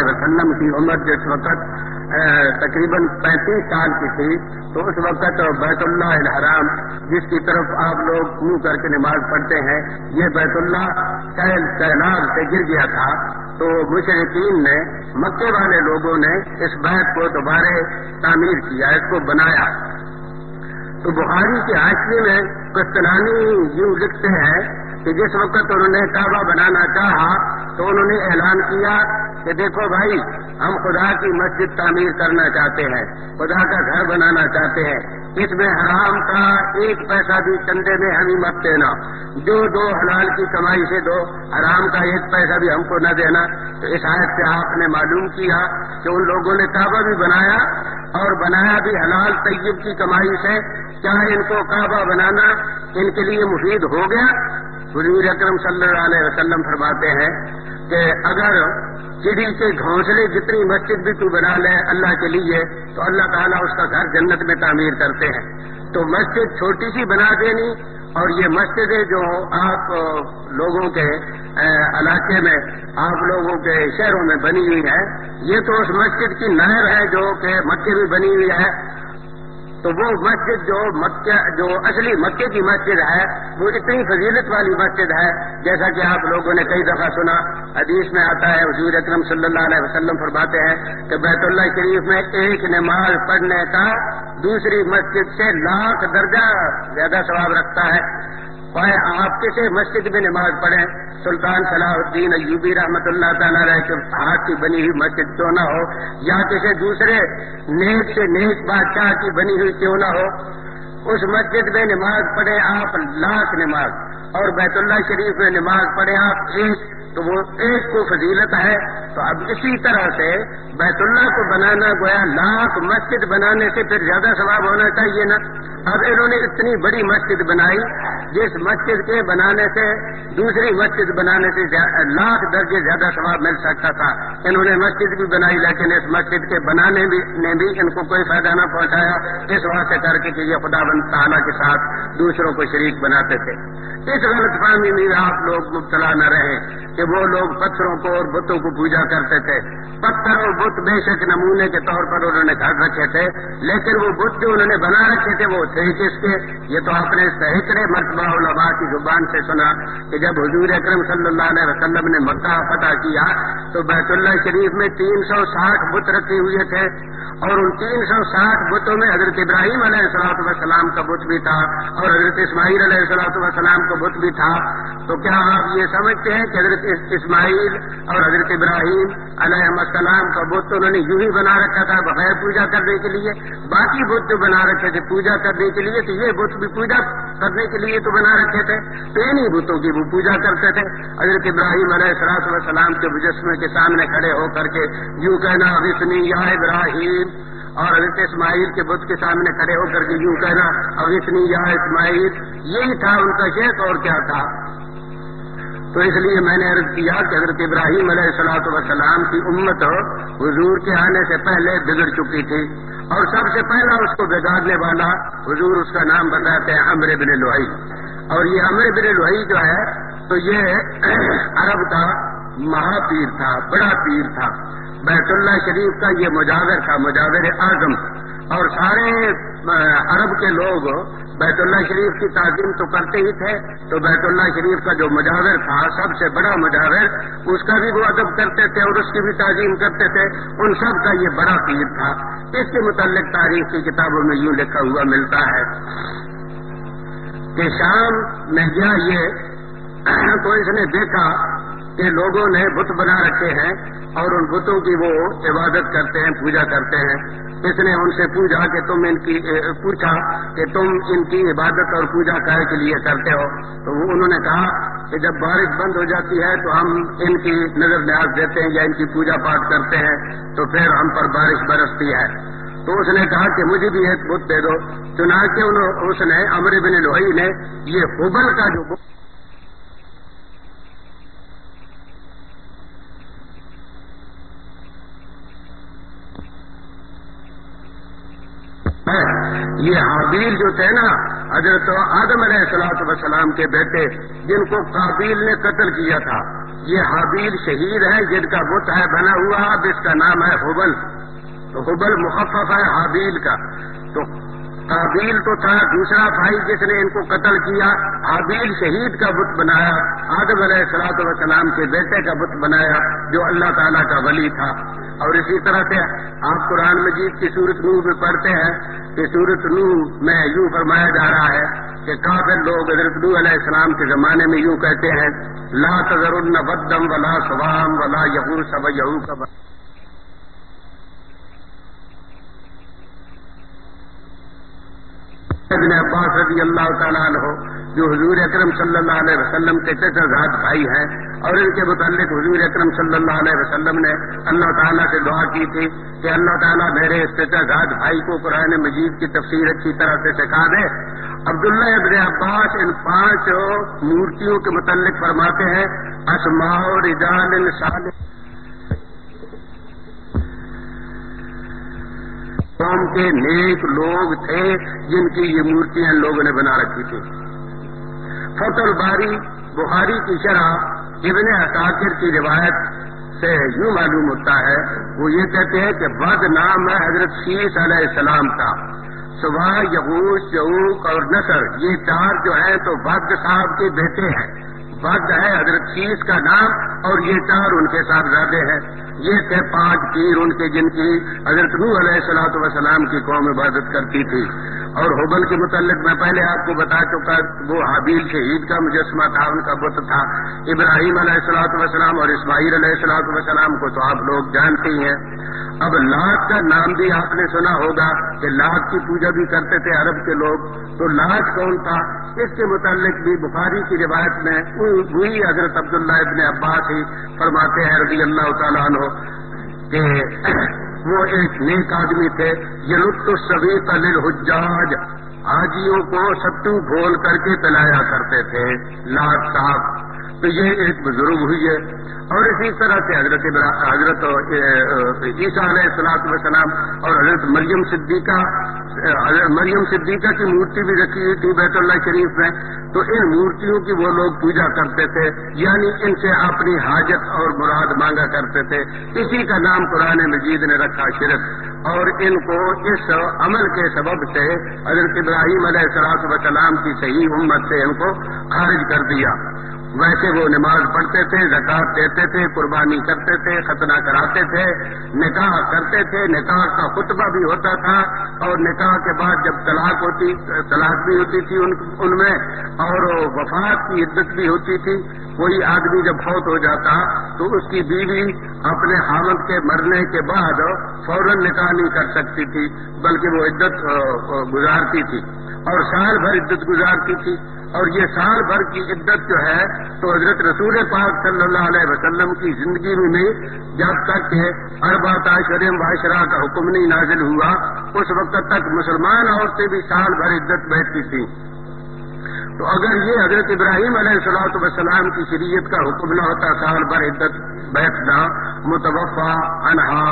علیہ وسلم کی عمر جس وقت تقریباً 35 سال کی تھی، تو اس وقت بیت اللہ الحرام جس کی طرف آپ لوگ منہ کر کے نماز پڑھتے ہیں، یہ بیت اللہ سیلاب سے گر گیا تھا۔ تو مشرکین نے، مکے والے لوگوں نے اس بیت کو دوبارہ تعمیر کیا، اس کو بنایا۔ تو بخاری کی حاشیے میں قسطلانی یوں لکھتے ہیں کہ جس وقت انہوں نے کعبہ بنانا چاہا تو انہوں نے اعلان کیا کہ دیکھو بھائی، ہم خدا کی مسجد تعمیر کرنا چاہتے ہیں، خدا کا گھر بنانا چاہتے ہیں، اس میں حرام کا ایک پیسہ بھی چندے میں ہمیں مت دینا، جو دو حلال کی کمائی سے دو، حرام کا ایک پیسہ بھی ہم کو نہ دینا۔ تو اس آیت سے آپ نے معلوم کیا کہ ان لوگوں نے کعبہ بھی بنایا اور بنایا بھی حلال طیب کی کمائی سے۔ کیا ان کو کعبہ بنانا ان کے لیے مفید ہو گیا؟ حضور اکرم صلی اللہ علیہ وسلم فرماتے ہیں کہ اگر چڑی کے گھونسلے جتنی مسجد بھی تو بنا لے اللہ کے لیے، تو اللہ تعالیٰ اس کا گھر جنت میں تعمیر کرتے ہیں۔ تو مسجد چھوٹی سی بنا دینی، اور یہ مسجدیں جو آپ لوگوں کے علاقے میں، آپ لوگوں کے شہروں میں بنی ہوئی ہے، یہ تو اس مسجد کی نہر ہے جو کہ مکے میں بنی ہوئی ہے۔ تو وہ مسجد جو اصلی مکے کی مسجد ہے، وہ اتنی فضیلت والی مسجد ہے، جیسا کہ آپ لوگوں نے کئی دفعہ سنا، حدیث میں آتا ہے، حضور اکرم صلی اللہ علیہ وسلم فرماتے ہیں کہ بیت اللہ شریف میں ایک نماز پڑھنے کا دوسری مسجد سے 1,00,000 درجہ زیادہ ثواب رکھتا ہے۔ آپ کسی مسجد میں نماز پڑھیں، سلطان صلاح الدین ایوبی رحمۃ اللہ تعالیٰ علیہ کے ہاتھ کی بنی ہوئی مسجد کیوں نہ ہو، یا کسی دوسرے نیک سے نیک بادشاہ کی بنی ہوئی کیوں نہ ہو، اس مسجد میں نماز پڑھیں آپ 1,00,000 نماز، اور بیت اللہ شریف میں نماز پڑھیں آپ 1، تو وہ 1 کو فضیلت ہے۔ تو اب اسی طرح سے بیت اللہ کو بنانا گویا 1,00,000 مسجد بنانے سے پھر زیادہ ثواب ہونا چاہیے نا۔ اب انہوں نے اتنی بڑی مسجد بنائی جس مسجد کے بنانے سے دوسری مسجد بنانے سے 1,00,000 درجے زیادہ ثواب مل سکتا تھا۔ انہوں نے مسجد بھی بنائی، لیکن اس مسجد کے بنانے نے بھی ان کو کوئی فائدہ نہ پہنچایا، اس واسطے کر کے کہ یہ خداوند تعالیٰ کے ساتھ دوسروں کو شریک بناتے تھے۔ اس غلط فہمی میں آپ لوگ مبتلا نہ رہیں کہ وہ لوگ پتھروں کو اور بتوں کو پوجا کرتے تھے۔ پتھر اور بت بے شک نمونے کے طور پر انہوں نے گھر رکھے تھے، لیکن وہ بت جو انہوں نے بنا رکھے تھے وہ تھے کس کے؟ یہ تو آپ نے سینکڑے مرتبہ علماء کی زبان سے سنا کہ جب حضور اکرم صلی اللہ علیہ وسلم نے مکہ فتح کیا تو بیت اللہ شریف میں 360 بت رکھے ہوئے تھے، اور ان 360 بتوں میں حضرت ابراہیم علیہ السلام کا بت بھی تھا اور حضرت اسماعیل علیہ السلام کا بت بھی تھا۔ تو کیا آپ یہ سمجھتے ہیں کہ حضرت اسماعیل اور حضرت ابراہیم علیہ السلام کا بت انہوں نے یوں ہی بنا رکھا تھا بغیر پوجا کرنے کے لیے؟ باقی بت جو بنا رکھے تھے پوجا کرنے کے لیے، تو یہ بت بھی پوجا کرنے کے لیے تو بنا رکھے تھے، تو انہی بتوں کی وہ پوجا کرتے تھے۔ حضرت ابراہیم علیہ السلام کے مجسمے کے سامنے کھڑے ہو کر کے یوں کہنا اغثنی یا ابراہیم، اور حضرت اسماعیل کے بت کے سامنے کھڑے ہو کر کے یوں کہنا اغثنی یا اسماعیل، یہی تھا ان کا شیخ، اور کیا تھا؟ تو اس لیے میں نے عرض کیا کہ حضرت ابراہیم علیہ السلام کی امت حضور کے آنے سے پہلے بگڑ چکی تھی، اور سب سے پہلا اس کو بگاڑنے والا حضور اس کا نام بتاتے ہیں عمرو بن لوہی۔ اور یہ عمرو بن لوہی جو ہے تو یہ عرب کا مہا پیر تھا، بڑا پیر تھا، بیت اللہ شریف کا یہ مجاور تھا، مجاور اعظم، اور سارے عرب کے لوگ بیت اللہ شریف کی تعظیم تو کرتے ہی تھے، تو بیت اللہ شریف کا جو مجاور تھا، سب سے بڑا مجاور، اس کا بھی وہ ادب کرتے تھے اور اس کی بھی تعظیم کرتے تھے، ان سب کا یہ بڑا پیر تھا۔ اس کے متعلق تاریخ کی کتابوں میں یوں لکھا ہوا ملتا ہے کہ شام میں گیا یہ، تو اس نے دیکھا کہ لوگوں نے بت بنا رکھے ہیں اور ان بتوں کی وہ عبادت کرتے ہیں، پوجا کرتے ہیں۔ اس نے ان سے پوچھا کہ تم ان کی عبادت اور پوجا کائے کے لیے کرتے ہو؟ تو انہوں نے کہا کہ جب بارش بند ہو جاتی ہے تو ہم ان کی نظر نیاز دیتے ہیں یا ان کی پوجا پاٹ کرتے ہیں، تو پھر ہم پر بارش برستی ہے۔ تو اس نے کہا کہ مجھے بھی ایک بت دے دو۔ چنانچہ اس نے عمرو بن لوہی نے یہ حبل کا جو بت یہ حابیل جو تھے نا، حضرت آدم علیہ السلام کے بیٹے، جن کو قابیل نے قتل کیا تھا، یہ حابیل شہید ہے جن کا بت ہے بنا ہوا، اب اس کا نام ہے ہبل، تو ہبل مخفف ہے حابیل کا۔ تو قابیل تو تھا دوسرا بھائی جس نے ان کو قتل کیا، حابیل شہید کا بت بنایا، آدم علیہ الصلوۃ والسلام کے بیٹے کا بت بنایا جو اللہ تعالیٰ کا ولی تھا۔ اور اسی طرح سے آپ قرآن مجید کی سورۃ نوح میں پڑھتے ہیں کہ سورۃ نوح میں یوں فرمایا جا رہا ہے کہ کافر لوگ حضرت نوح علیہ السلام کے زمانے میں یوں کہتے ہیں، لا تذرن ودم ولا سوام ولا یغوث ویعوق۔ ابن عباس رضی اللہ تعالیٰ عنہ جو حضور اکرم صلی اللہ علیہ وسلم کے چچا زاد بھائی ہیں، اور ان کے متعلق حضور اکرم صلی اللہ علیہ وسلم نے اللہ تعالیٰ سے دعا کی تھی کہ اللہ تعالیٰ میرے اس چچا زاد بھائی کو قرآن مجید کی تفسیر اچھی طرح سے سکھا دے۔ عبداللہ ابن عباس ان 5 مورتیوں کے متعلق فرماتے ہیں، اسماء رجال صالح قوم کے نیک لوگ تھے جن کی یہ مورتیاں لوگوں نے بنا رکھی تھی۔ فتح الباری بخاری کی شرح ابن عساکر کی روایت سے یوں معلوم ہوتا ہے، وہ یہ کہتے ہیں کہ بد نام ہے حضرت شیس علیہ السلام کا، سوا یغوث یعوق اور نصر، یہ 4 جو ہیں تو بد صاحب کے بیٹے ہیں۔ بد ہے حضرت شیس کا نام اور یہ 4 ان کے صاحبزادے ہیں۔ یہ تھے 5 پیر ان کے جن کی حضرت نوح علیہ الصلوۃ والسلام کی قوم عبادت کرتی تھی۔ اور ہبل کے متعلق میں پہلے آپ کو بتا چکا، وہ حابیل شہید کا مجسمہ تھا، ان کا بت تھا۔ ابراہیم علیہ الصلوۃ والسلام اور اسماعیل علیہ الصلوۃ والسلام کو تو آپ لوگ جانتے ہی ہیں۔ اب لات کا نام بھی آپ نے سنا ہوگا کہ لات کی پوجا بھی کرتے تھے عرب کے لوگ، تو لات کون تھا اس کے متعلق بھی بخاری کی روایت میں وہی حضرت عبداللہ ابن عباس ہی فرماتے ہیں رضی اللہ تعالیٰ عنہ کہ وہ ایک نیک آدمی تھے، یلط السویق للحجاج، حاجیوں کو ستو گھول کر کے پلایا کرتے تھے لات صاحب۔ تو یہ ایک بزرگ ہوئی ہے۔ اور اسی طرح سے حضرت عیسیٰ علیہ السلام اور حضرت مریم صدیقہ کی مورتی بھی رکھی ہوئی تھی بیت اللہ شریف میں، تو ان مورتیوں کی وہ لوگ پوجا کرتے تھے، یعنی ان سے اپنی حاجت اور مراد مانگا کرتے تھے۔ اسی کا نام قرآن مجید نے رکھا شرک، اور ان کو اس عمل کے سبب سے حضرت ابراہیم علیہ السلام کی صحیح امت سے ان کو خارج کر دیا۔ ویسے وہ نماز پڑھتے تھے، زکوٰۃ دیتے تھے، قربانی کرتے تھے، ختنہ کراتے تھے، نکاح کرتے تھے، نکاح کا خطبہ بھی ہوتا تھا، اور نکاح کے بعد جب طلاق بھی ہوتی تھی ان میں، اور وفات کی عدت بھی ہوتی تھی۔ کوئی آدمی جب فوت ہو جاتا تو اس کی بیوی اپنے خاوند کے مرنے کے بعد فوراً نکاح نہیں کر سکتی تھی، بلکہ وہ عدت گزارتی تھی اور سال بھر عدت گزارتی تھی۔ اور یہ سال بھر کی عدت جو ہے تو حضرت رسول پاک صلی اللہ علیہ وسلم کی زندگی میں جب تک کہ 4 اشہر وعشرہ کا حکم نہیں نازل ہوا، اس وقت تک مسلمان عورتیں بھی سال بھر عدت بیٹھتی تھیں۔ تو اگر یہ حضرت ابراہیم علیہ الصلوۃ والسلام کی شریعت کا حکم نہ ہوتا سال بھر عدت بیٹھنا، متوفا عنہا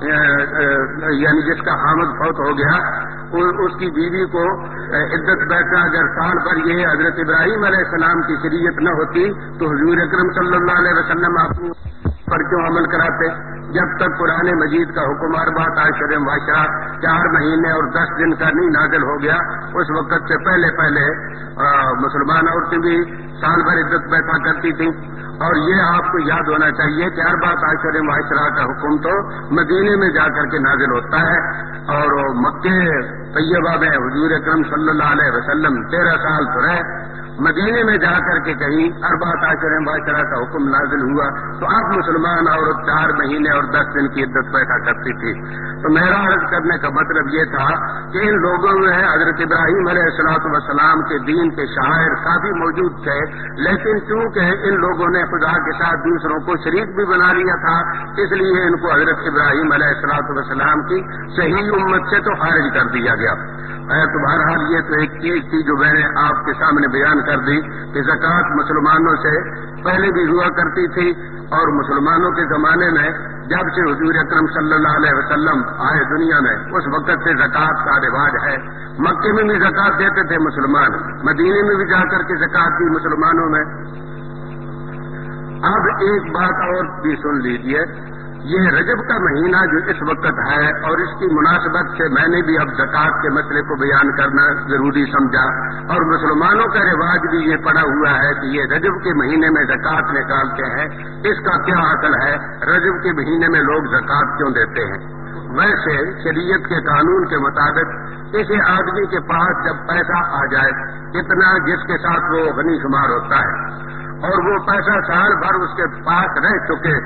یعنی جس کا خامد فوت ہو گیا اس کی بیوی کو عدت بیٹھنا اگر سال بھر یہ حضرت ابراہیم علیہ السلام کی شریعت نہ ہوتی تو حضور اکرم صلی اللہ علیہ وسلم آپ پر کیوں عمل کراتے؟ جب تک قرآن مجید کا حکم 4 اشہر وعشرہ 4 مہینے اور 10 دن کا نہیں نازل ہو گیا، اس وقت سے پہلے مسلمان عورتیں بھی سال بھر عدت بیٹھا کرتی تھیں۔ اور یہ آپ کو یاد ہونا چاہیے کہ 4 اشہر وعشرہ کا حکم تو مدینے میں جا کر کے نازل ہوتا ہے، اور مکے طیبہ میں حضور اکرم صلی اللہ علیہ وسلم 13 سال تو رہے، مدینے میں جا کر کے کہیں 4 اشہر وعشرہ کا حکم نازل ہوا تو آپ مسلمان عورت 4 مہینے اور 10 دن کی عدت بیٹھا کرتی تھی۔ تو میرا عرض کرنے کا مطلب یہ تھا کہ ان لوگوں میں حضرت ابراہیم علیہ السلام کے دین کے شاعر کافی موجود تھے، لیکن چونکہ ان لوگوں نے خدا کے ساتھ دوسروں کو شریک بھی بنا لیا تھا، اس لیے ان کو حضرت ابراہیم علیہ السلام کی صحیح امت سے تو خارج کر دیا گیا۔ تو بہرحال یہ تو ایک چیز تھی جو میں نے آپ کے سامنے بیان کر دی کہ زکوٰۃ مسلمانوں سے پہلے بھی ہوا کرتی تھی، اور مسلمانوں کے زمانے میں جب سے حضور اکرم صلی اللہ علیہ وسلم آئے دنیا میں اس وقت سے زکوٰۃ کا رواج ہے۔ مکے میں بھی زکوٰۃ دیتے تھے مسلمان، مدینے میں بھی جا کر کے زکوٰۃ دی مسلمانوں میں۔ अब एक बात और भी सुन लीजिए, ये रजब का महीना जो इस वक्त है और इसकी मुनासबत से मैंने भी अब ज़कात के मसले को बयान करना जरूरी समझा, और मुसलमानों का रिवाज भी ये पड़ा हुआ है कि ये रजब के महीने में ज़कात निकालते हैं। इसका क्या असल है, रजब के महीने में लोग ज़कात क्यों देते हैं? वैसे शरीयत के कानून के मुताबिक किसी आदमी के पास जब पैसा आ जाए, इतना जिसके साथ वो गनी शुमार होता है, और वो पैसा साल भर उसके पास रह चुके,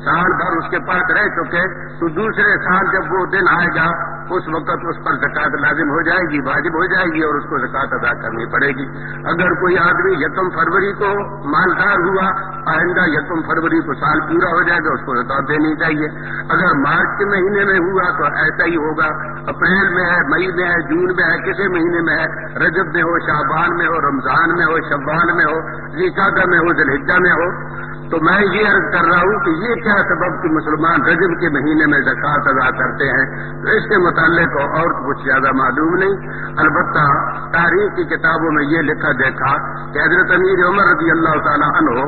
तो दूसरे साल जब वो दिन आएगा उस वक्त उस पर ज़कात लाजिम हो जाएगी, वाजिब हो जाएगी, और उसको ज़कात अदा करनी पड़ेगी। अगर कोई आदमी 1 फरवरी को मालदार हुआ, आइंदा 1 फरवरी को साल पूरा हो जाएगा, उसको ज़कात देनी चाहिए। अगर मार्च के महीने में हुआ तो ऐसा ही होगा, अप्रैल में है, मई में है, जून में है, किसी महीने में है, रजब में हो, शाबान में हो, रमजान में हो, शव्वाल में हो, ज़िलक़ादा में हो, ज़ुल्हिज्जा में हो। तो मैं ये अर्ज कर रहा हूं कि ये क्या सबब कि मुसलमान रजब के महीने में ज़कात अदा करते हैं, तो इसके मुताल्लिक़ और कुछ ज्यादा मालूम नहीं। अलबत्ता तारीख की किताबों में ये लिखा देखा कि हज़रत अमीर उमर रज़ी अल्लाह तआला अन्हु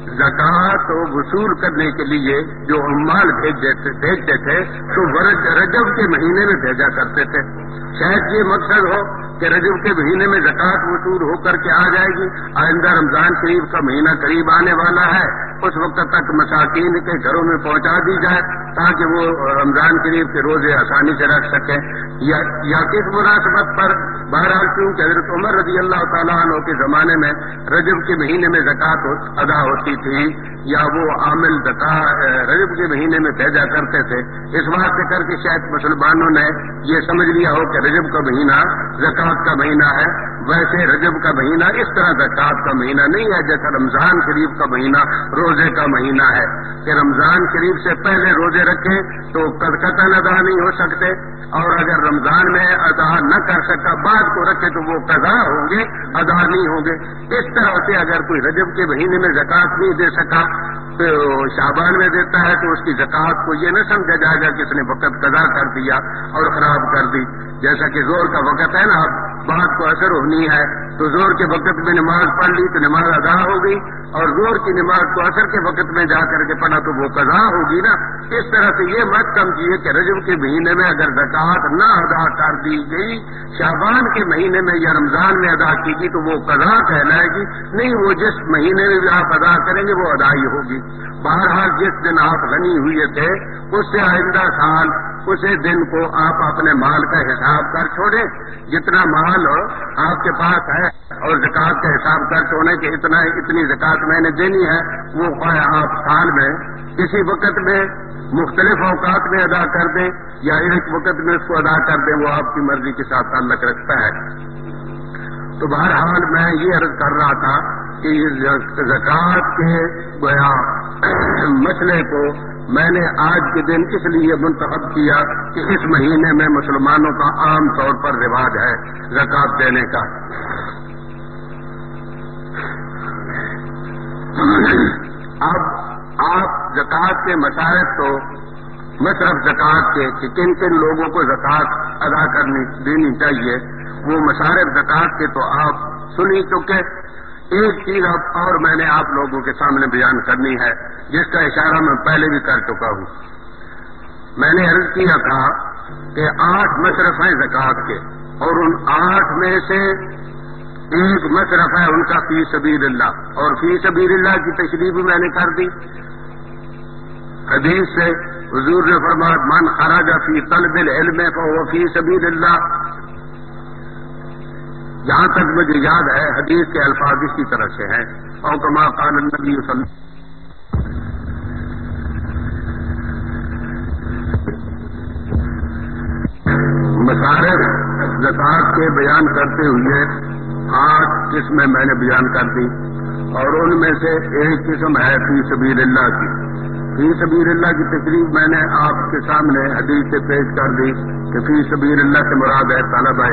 ज़कात वसूल करने के लिए जो उम्माल भेजते थे तो रजब के महीने में भेजा करते थे। शायद ये मकसद हो कि रजब के महीने में ज़कात वसूल होकर के आ जाएगी, आइंदा रमजान शरीफ का महीना करीब आने वाला है, उस वक्त तक मसाकीन के घरों में पहुंचा दी जाए ताकि वो रमजान शरीफ के रोजे आसानी से रख सके, या किस मुनासबत पर। बहरहाल चूंकि हज़रत उमर रज़ी अल्लाह तआला अन्हु के जमाने में रजब के महीने में ज़कात अदा होती थी, या वो आमिल रजब के महीने में भेजा करते थे, इस बात से करके शायद मुसलमानों ने ये समझ लिया हो कि रजब का महीना ज़कात का महीना है। वैसे रजब का महीना इस तरह ज़कात का महीना नहीं है जैसा रमजान शरीफ का महीना रोजे का महीना है, कि रमजान शरीफ से पहले रोजे रखे तो कतन अदा नहीं हो सकते, और अगर रमजान में अदा न कर सका बाद को रखे तो वो कज़ा होंगे, अदा नहीं होंगे। इस तरह से अगर कोई रजब के महीने में ज़कात नहीं दे सका तो शाबान में देता है तो उसकी ज़कात को ये न समझा जाएगा कि इसने वक़्त कज़ा कर दिया और खराब कर दी। जैसा कि जोर का वक़्त है ना, बात को असर होनी है तो जोर के वक़्त में नमाज पढ़ ली तो नमाज अदा हो गई, और जोर की नमाज को असर के वक़्त में जाकर के पढ़ा तो वो कज़ा होगी ना। इस तरह से ये मत समझिए कि रजब के महीने में अगर ज़कात न अदा कर दी गई, शाबान के महीने में या रमजान में अदा की गई तो वो कज़ा कहलाएगी नहीं, वो जिस महीने में भी आप अदा करेंगे वो अदाई होगी। बहरहाल जिस दिन आप गनी हुए थे उससे आइंदा साल उसी दिन को आप अपने माल का हिसाब कर छोड़े, जितना माल आपके पास है और ज़कात का हिसाब कर छोड़े कि इतनी ज़कात मैंने देनी है, वो आप साल में किसी वक़्त में मुख्तलिफ औकात में अदा कर दें या एक वक़्त में उसको अदा कर दें, वो आपकी मर्जी के साथ ताल्लुक़ रखता है। तो बहरहाल मैं ये अर्ज कर रहा था कि ज़कात के मसले को मैंने आज के दिन इसलिए मुंतखब किया कि इस महीने में मुसलमानों का आम तौर पर रिवाज है ज़कात देने का। अब आप ज़कात के मसाइल तो मसरफ ज़कात के कि किन किन लोगों को ज़कात अदा देनी चाहिए, वो मसारफ ज़कात के तो आप सुन ही चुके। एक चीज अब और मैंने आप लोगों के सामने बयान करनी है जिसका इशारा मैं पहले भी कर चुका हूं। मैंने अर्ज किया था कि 8 मसरफ हैं ज़कात के, और उन 8 में से एक मसरफ है उनका फी सबीलिल्लाह, और फी सबीलिल्लाह की तशरीह भी मैंने कर दी। हदीस से हुजूर ने फरमाया मन खराजा फी तलबिल इल्म फहुव फी सबीलिल्लाह। जहां तक मुझे याद है हदीस के अल्फाज इसी तरह से हैं, और कमा क़ाल नबी मसारिफ ज़कात के बयान करते हुए 8 किस्में मैंने बयान कर दी, और उनमें से एक किस्म है फी सबीलिल्लाह की। फी सबीलिल्लाह की तशरीह मैंने आपके सामने हदीस से पेश कर दी कि फी सबीलिल्लाह से मुराद है तलब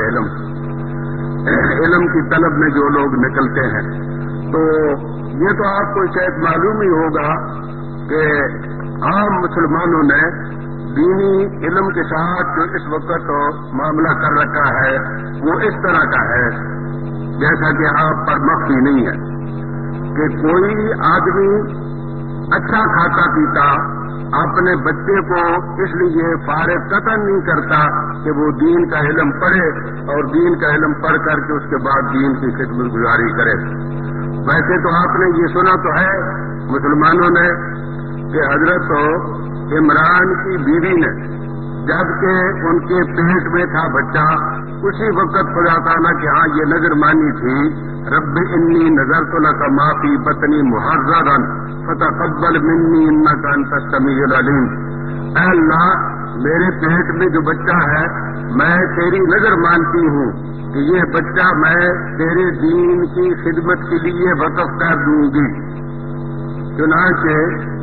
इल्म की तलब में जो लोग निकलते हैं। तो ये तो आपको शायद मालूम ही होगा कि आम मुसलमानों ने दीनी इल्म के साथ जो इस वक्त मामला कर रखा है वो इस तरह का है जैसा कि आप पर मख्फी नहीं है कि कोई आदमी अच्छा खाता पीता अपने बच्चे को इसलिए फारिग कतन नहीं करता कि वो दीन का इल्म पढ़े और दीन का इल्म पढ़ करके उसके बाद दीन की खिदमत गुजारी करे। वैसे तो आपने ये सुना तो है मुसलमानों ने कि हजरत इमरान की बीवी ने जबकि उनके पेट में था बच्चा, उसी वक्त खुदा ताला कि हाँ ये नजर मानी थी, रब्बि इन्नी नज़रतु लका मा फी बतनी मुहर्ररन फतक़ब्बल मिन्नी इन्नका अंतस समीउल अलीम। ऐ अल्लाह, मेरे पेट में जो बच्चा है मैं तेरी नजर मानती हूँ कि ये बच्चा मैं तेरे दीन की खिदमत के लिए वक़्फ कर दूंगी। चुनांचे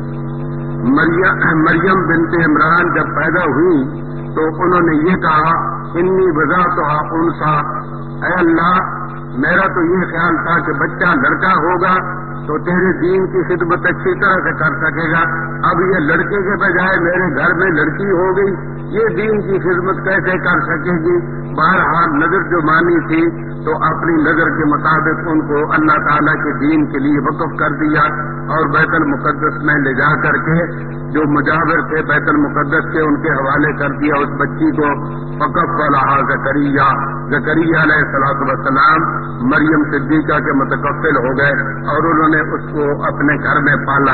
मरियम बिनते इमरान जब पैदा हुई तो उन्होंने ये कहा, इन्नी वज़अतुहा उनसा, ऐ अल्लाह, मेरा तो ये ख्याल था कि बच्चा लड़का होगा तो तेरे दीन की खिदमत अच्छी तरह से कर सकेगा। अब ये लड़के के बजाय मेरे घर में लड़की हो गई, ये दीन की खिदमत कैसे कर सकेगी। बहरहाल नजर जो मानी थी तो अपनी नजर के मुताबिक उनको अल्लाह ताला के दीन के लिए वक़्फ कर दिया और बैतुल मुक़द्दस में ले जा करके जो मुजाविर थे बैतुल मुक़द्दस के उनके हवाले कर दिया उस बच्ची को। फ़क़फ़्फ़लहा ज़करिया, ज़करिया अलैहिस्सलातु वस्सलाम मरियम सिद्दीक़ा के मुतकफ़्फ़िल हो गए और उन्होंने उसको अपने घर में पाला।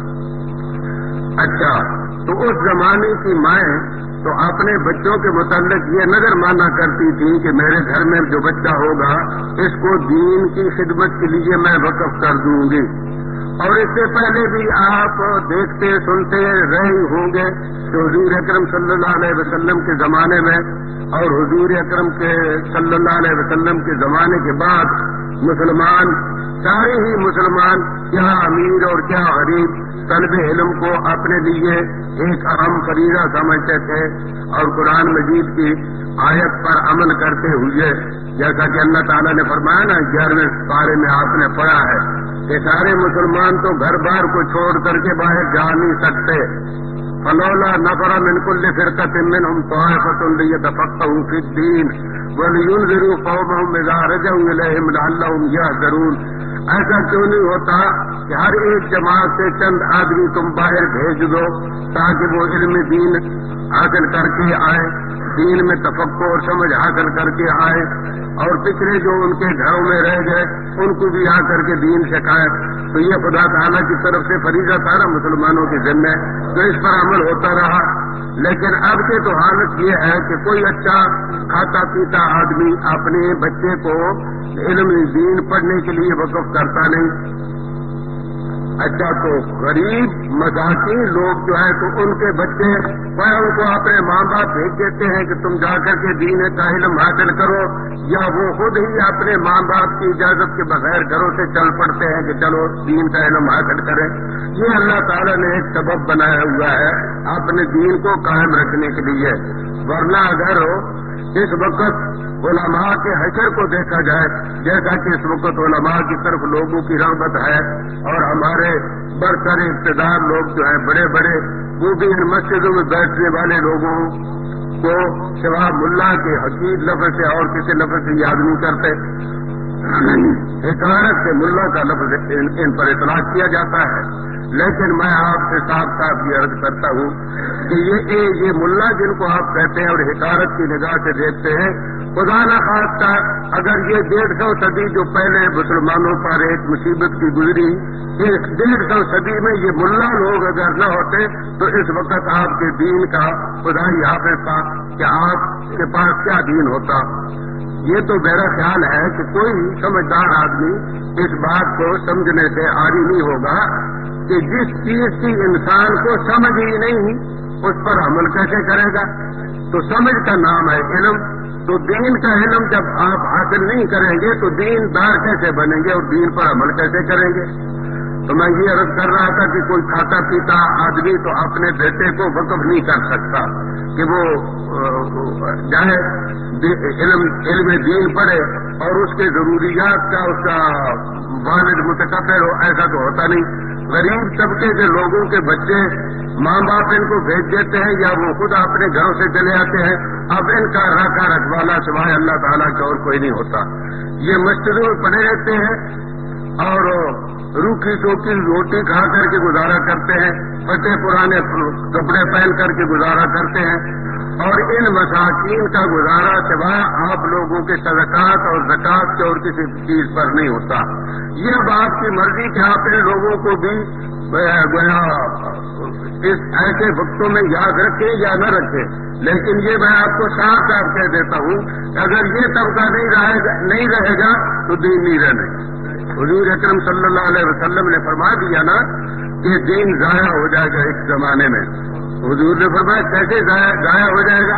अच्छा, तो उस जमाने की माएँ तो अपने बच्चों के मुताल्लिक ये नजर माना करती थी कि मेरे घर में जो बच्चा होगा इसको दीन की खिदमत के लिए मैं वक़्फ कर दूंगी। और इससे पहले भी आप देखते सुनते रहे होंगे कि हुजूर अकरम सल्लल्लाहु अलैहि वसल्लम के जमाने में और हुजूर अकरम के सल्लल्लाहु अलैहि वसल्लम के जमाने के बाद मुसलमान, सारे ही मुसलमान, क्या अमीर और क्या गरीब, तलब इल्म को अपने लिए एक अहम फरीज़ा समझते थे और कुरान मजीद की आयत पर अमल करते हुए, जैसा कि अल्लाह ताला ने फरमाया ना 11वें पारे में आपने पढ़ा है कि सारे मुसलमान तो घर बार को छोड़ करके बाहर जा नहीं सकते। फलौला नफर मिन कुल्लि फिरक़तिन मिनहुम ताइफ़तुन लियतफ़क़्क़हू फ़िद्दीन वलियुनज़िरू क़ौमहुम इज़ा रजऊ इलैहिम लअल्लहुम यहज़रून। ऐसा क्यों नहीं होता कि हर एक जमात से चंद आदमी तुम बाहर भेज दो ताकि वो इल्म दीन हासिल करके आए, दीन में तफक्कुर और समझ हासिल करके आए और पिछले जो उनके घरों में रह गए उनको भी आकर के दीन सिखाए। तो ये खुदा ताला की तरफ से फरीज़ा था ना मुसलमानों के ज़िम्मे, तो इस पर अमल होता रहा। लेकिन अब के तो हालत ये है कि कोई अच्छा खाता पीता आदमी अपने बच्चे को इल्म दीन पढ़ने के लिए वक़्फ करता नहीं। अच्छा, तो गरीब मसाकीन लोग जो है तो उनके बच्चे स्वयं को अपने माँ बाप भेज देते हैं कि तुम जाकर के दीन का इल्म हासिल करो, या वो खुद ही अपने माँ बाप की इजाजत के बगैर घरों से चल पड़ते हैं कि चलो दीन का इल्म हासिल करें। ये अल्लाह ताला ने एक सबब बनाया हुआ है अपने दीन को कायम रखने के लिए। वरना अगर इस वक्त उलमा के हशर को देखा जाए, जैसा कि इस वक्त उलमा की तरफ लोगों की रग़बत है और हमारे बरसर इक़्तिदार लोग जो है बड़े बड़े, वो भी इन मस्जिदों में बैठने वाले लोगों को सिवा मुल्ला के हकीर लफ्ज़ से और किसी लफ्ज़ से याद नहीं करते। हिकारत से मुल्ला का लफ्ज़ इन पर इतलाक़ किया जाता है। लेकिन मैं आपसे साफ साफ ये अर्ज करता हूँ कि ये मुल्ला जिनको आप कहते हैं और हिकारत की निगाह से देखते हैं, खुदा न खास्ता अगर ये 150 सदी जो पहले मुसलमानों पर एक मुसीबत की गुजरी, इस 150 सदी में ये मुल्ला लोग अगर न होते तो इस वक्त आपके दीन का खुदाई हाफिज था कि आपके पास क्या दीन होता। ये तो मेरा ख्याल है कि कोई समझदार आदमी इस बात को समझने से आदी नहीं होगा कि जिस चीज की इंसान को समझ ही नहीं उस पर अमल कैसे करेगा। तो समझ का नाम है इल्म। तो दीन का इल्म जब आप हासिल नहीं करेंगे तो दीनदार कैसे बनेंगे और दीन पर अमल कैसे करेंगे। तो मैं ये अर्ज कर रहा था कि कोई खाता पीता आदमी तो अपने बेटे को वक़्फ नहीं कर सकता कि वो जाए इल्म दीन पढ़े और उसके जरूरियात का उसका वालिद मुतकब्बिर हो, ऐसा तो होता नहीं। गरीब तबके के लोगों के बच्चे माँ बाप इनको भेज देते हैं या वो खुद अपने घरों से चले आते हैं। अब इनका राखा रखवाला सिवाय अल्लाह ताला का और कोई नहीं होता। ये मस्जिदों में पड़े रहते हैं और रूखी सूखी रोटी खा करके गुजारा करते हैं, फटे पुराने कपड़े पहन करके गुजारा करते हैं, और इन मसाकीन का गुजारा सिवाय आप लोगों के सदकात और ज़कात के और किसी चीज पर नहीं होता। ये अब आपकी मर्जी कि आप इन लोगों को भी इस ऐसे वक्तों में याद रखें या न रखें, लेकिन ये मैं आपको साफ साफ कह देता हूँ, अगर ये तबका नहीं रहेगा तो दीन नहीं रहने। हुजूर अकरम सल्लल्लाहु अलैहि वसल्लम ने फरमा दिया ना कि दीन जाया हो जाएगा एक जमाने में। हुजूर ने फरमाया कैसे जाया हो जाएगा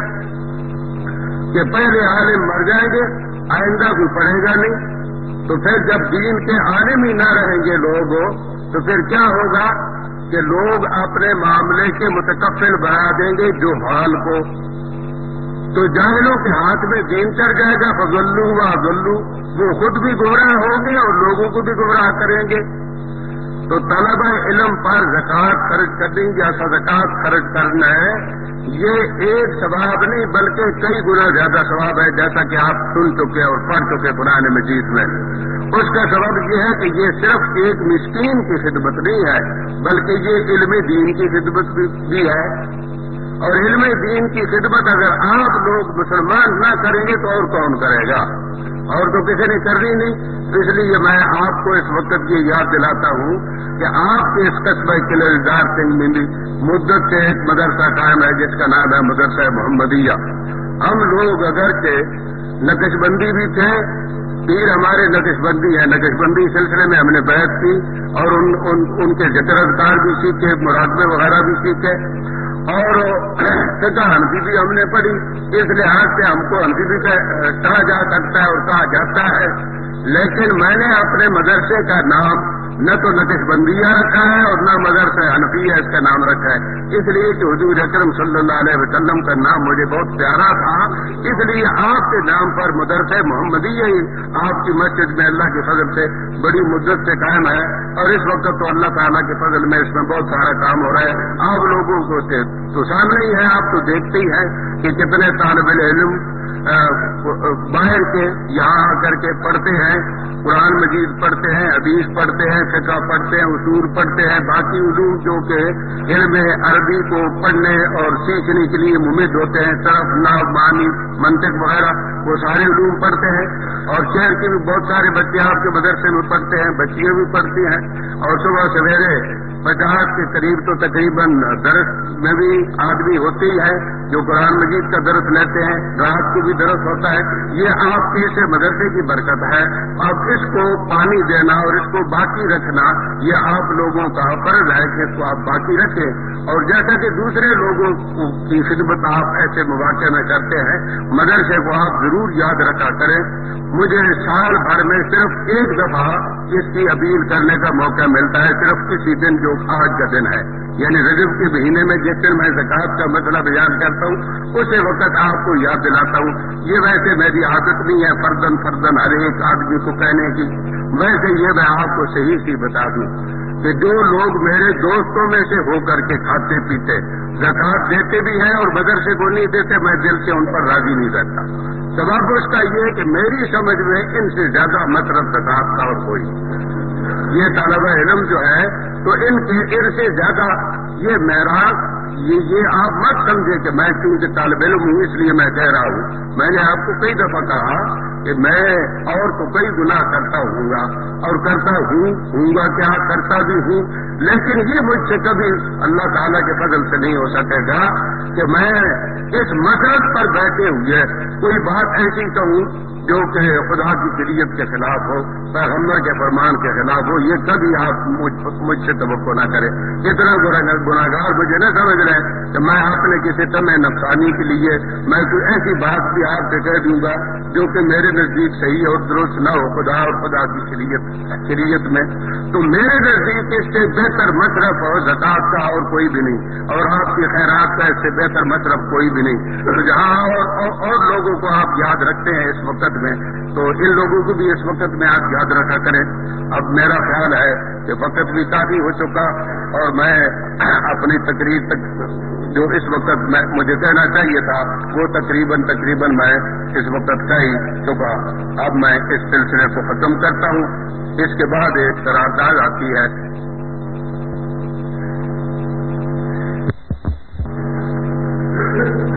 कि पहले आलिम मर जाएंगे, आइंदा कोई पढ़ेगा नहीं, तो फिर जब दीन के आलिम ही ना रहेंगे लोग, तो फिर क्या होगा कि लोग अपने मामले के मुतकफ़िल बना देंगे जो हाल को, तो जाहिलों के हाथ में दीन चढ़ जाएगा, फज़ल्लू व अज़ल्लू, वो खुद भी गुमराह होंगे और लोगों को भी गुमराह करेंगे। तो तलबा इल्म पर ज़कात खर्च करनी या सदकात खर्च करना है, ये एक सवाब नहीं बल्कि कई गुना ज्यादा सवाब है, जैसा कि आप सुन चुके और पढ़ चुके कुरान मजीद में। उसका सबब यह है कि ये सिर्फ एक मिस्कीन की खिदमत नहीं है, बल्कि ये इल्म दीन की खिदमत भी है। और इल्म दीन की खिदमत अगर आप लोग मुसलमान ना करेंगे तो और कौन करेगा, और तो किसी ने करनी नहीं। इसलिए मैं आपको इस वक्त ये याद दिलाता हूँ कि आपके इस कस्बे किलेदार सिंह में भी मुद्दत से एक मदरसा कायम है जिसका नाम है मदरसा मोहम्मदिया। हम लोग अगरचे नक्शबंदी भी थे, पीर हमारे नक्शबंदी है, नक्शबंदी सिलसिले में हमने बहस की और उनके जिक्र-अज़कार भी सीखे, मुराकबे वगैरह भी सीखे, और फिक़्ह हनफी भी हमने पढ़ी। इस लिहाज से हमको हनफी भी कहा जा सकता है और कहा जाता है, लेकिन मैंने अपने मदरसे का नाम न तो नक्शबंदिया रखा है और न मदरसा हनफिया इसका नाम रखा है, इसलिए कि हुजूर अकरम सल्लल्लाहु अलैहि वसल्लम का नाम मुझे बहुत प्यारा था, इसलिए आपके नाम पर मदरसा मोहम्मदिया ही आपकी मस्जिद में अल्लाह के फजल से बड़ी मुद्दत से कायम है। और इस वक्त तो अल्लाह ताला के फजल में इसमें बहुत सारा काम हो रहा है। आप लोगों को तो सामने ही है, आप तो देखते ही हैं कि कितने तालिबे इल्म बाहर के यहाँ आकर के पढ़ते हैं, कुरान मजीद पढ़ते हैं, हदीस पढ़ते हैं, फिक़ह पढ़ते हैं, उसूल पढ़ते हैं, बाकी उलूम जो के इल्म अरबी को पढ़ने और सीखने के लिए मुमिद होते हैं, सरफ, नाव, मानी, मंतिक वगैरह, वो सारे उलूम पढ़ते हैं। और शहर के भी बहुत सारे बच्चे आपके मदरसे में पढ़ते हैं, बच्चियां भी पढ़ती हैं, और सुबह सवेरे 50 के करीब तो तकरीबन दरस में भी आदमी होते ही है जो कुरान मजीद का दरस लेते हैं, रात को भी दरस होता है। ये आपके इस मदरसे की बरकत है। अब इसको पानी देना और इसको बाकी रखना ये आप लोगों का फर्ज है कि इसको आप बाकी रखें, और जैसा कि दूसरे लोगों की खिदमत आप ऐसे मौके में करते हैं, मदरसे को आप जरूर याद रखा करें। मुझे साल भर में सिर्फ एक दफा इसकी अपील करने का मौका मिलता है, सिर्फ किसी दिन जो आज का दिन है, यानी रजब के महीने में जिस दिन मैं ज़कात का मसला बयान करता हूँ, उसी वक्त आपको याद दिलाता हूँ। ये वैसे मेरी आदत नहीं है फर्दन हर एक आदमी को कहने की, वैसे ये मैं आपको सही सी बता दूं कि जो लोग मेरे दोस्तों में से होकर के खाते पीते ज़कात देते भी हैं और मदरसे को नहीं देते, मैं दिल से उन पर राजी नहीं रहता। सबब उसका ये कि मेरी समझ में इनसे ज्यादा मतलब ज़कात का और कोई, ये तालिबे इल्म जो है तो इनसे ज्यादा ये मेराज, ये आप मत समझे कि मैं क्योंकि तालिबे इल्म हूं इसलिए मैं कह रहा हूं। मैंने आपको कई दफा कहा कि मैं और तो कई गुनाह करता हूँगा और करता हूँगा क्या करता भी हूँ, लेकिन ये मुझसे कभी अल्लाह ताला के फजल से नहीं हो सकेगा कि मैं इस मसरत पर बैठे हुए कोई बात ऐसी कहूँ जो कि खुदा की शरीयत के खिलाफ हो, पैगम्बर के फरमान के खिलाफ हो। ये कभी आप मुझसे तवक्को न करें। इतना गुनाहगार मुझे न समझ रहे कि मैं आपने किसी तमह नफसानी के लिए मैं कोई ऐसी बात भी आपसे कह दूंगा जो कि मेरे नजदीक सही और दुरुस्त न हो खुदा और खुदा की शरीयत में। तो मेरे नजदीक इससे बेहतर मशरफ और ज़कात का और कोई भी नहीं, और आपकी खैरात का इससे बेहतर मशरफ कोई भी नहीं। तो जहाँ और लोगों को आप याद रखते हैं इस वक्त में, तो इन लोगों को भी इस वक्त में आप याद रखा करें। अब मेरा ख्याल है कि वक्त भी काफी हो चुका और मैं अपनी तकरीर तक جو اس وقت مجھے کہنا چاہیے تھا وہ تقریباً میں اس وقت کہہ ہی چکا. اب میں اس سلسلے کو ختم کرتا ہوں. اس کے بعد ایک قرارداد آتی ہے